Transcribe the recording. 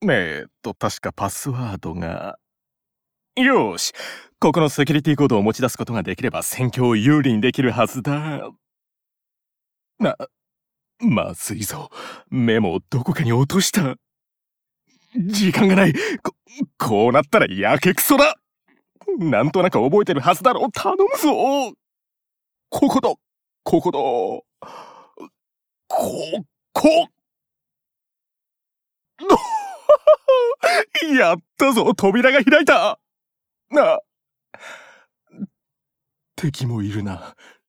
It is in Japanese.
確かパスワードが。よーし、ここのセキュリティコードを持ち出すことができれば戦況を有利にできるはずだ。まずいぞ。メモをどこかに落とした。時間がない。こうなったらやけくそだ。なんとなく覚えてるはずだろう。頼むぞ。ここだ。ここだ。やったぞ。扉が開いた。敵もいるな。